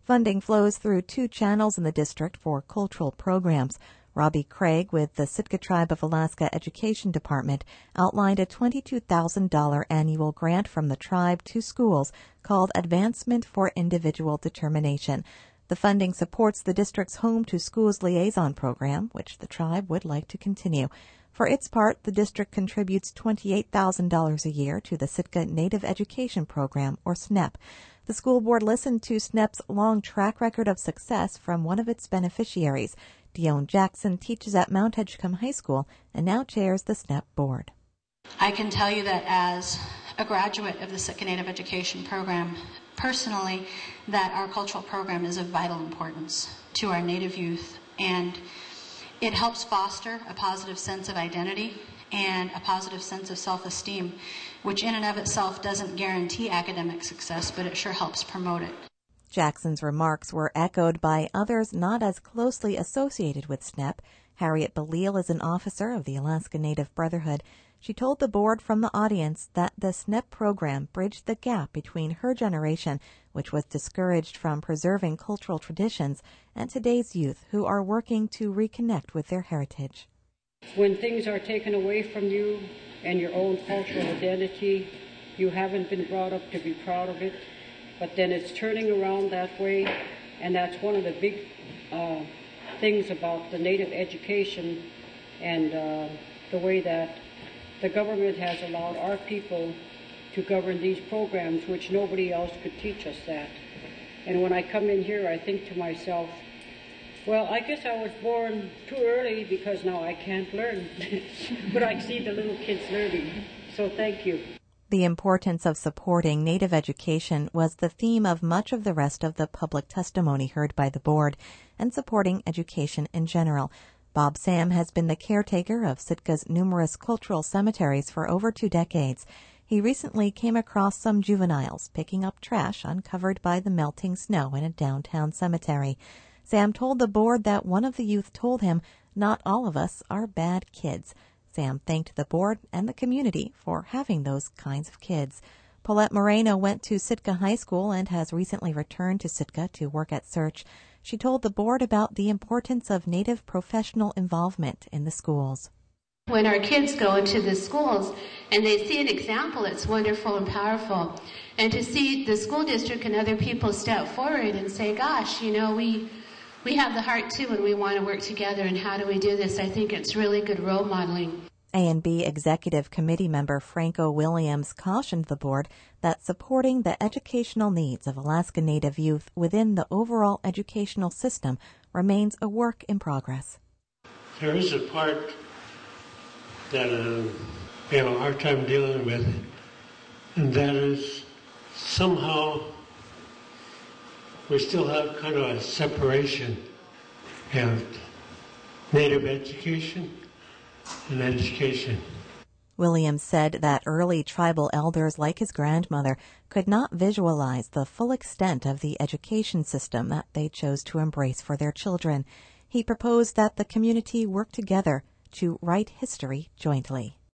Funding flows through 2 channels in the district for cultural programs. Robbie Craig with the Sitka Tribe of Alaska Education Department outlined a $22,000 annual grant from the tribe to schools called Advancement for Individual Determination. The funding supports the district's Home to Schools Liaison program, which the tribe would like to continue. For its part, the district contributes $28,000 a year to the Sitka Native Education Program, or SNEP. The school board listened to SNEP's long track record of success from one of its beneficiaries. Dione Jackson teaches at Mount Edgecombe High School and now chairs the SNEP board. I can tell you that as a graduate of the Sitka Native Education Program, personally, that our cultural program is of vital importance to our Native youth, and it helps foster a positive sense of identity and a positive sense of self-esteem, which in and of itself doesn't guarantee academic success, but it sure helps promote it. Jackson's remarks were echoed by others not as closely associated with SNEP. Harriet Belil is an officer of the Alaska Native Brotherhood. She told the board from the audience that the SNEP program bridged the gap between her generation, which was discouraged from preserving cultural traditions, and today's youth who are working to reconnect with their heritage. When things are taken away from you and your own cultural identity, you haven't been brought up to be proud of it, but then it's turning around that way, and that's one of the big things about the Native education and the way that the government has allowed our people to govern these programs, which nobody else could teach us that. And when I come in here, I think to myself, well, I guess I was born too early because now I can't learn. But I see the little kids learning. So thank you. The importance of supporting Native education was the theme of much of the rest of the public testimony heard by the board, and supporting education in general. Bob Sam has been the caretaker of Sitka's numerous cultural cemeteries for over 2 decades. He recently came across some juveniles picking up trash uncovered by the melting snow in a downtown cemetery. Sam told the board that one of the youth told him, "Not all of us are bad kids." Sam thanked the board and the community for having those kinds of kids. Paulette Moreno went to Sitka High School and has recently returned to Sitka to work at Search. She told the board about the importance of Native professional involvement in the schools. When our kids go into the schools and they see an example, it's wonderful and powerful. And to see the school district and other people step forward and say, gosh, you know, we have the heart too and we want to work together, and how do we do this? I think it's really good role modeling. A&B Executive Committee member Franco Williams cautioned the board that supporting the educational needs of Alaska Native youth within the overall educational system remains a work in progress. There is a part that we have a hard time dealing with, and that is somehow we still have kind of a separation of Native education and education. Williams said that early tribal elders like his grandmother could not visualize the full extent of the education system that they chose to embrace for their children. He proposed that the community work together to write history jointly.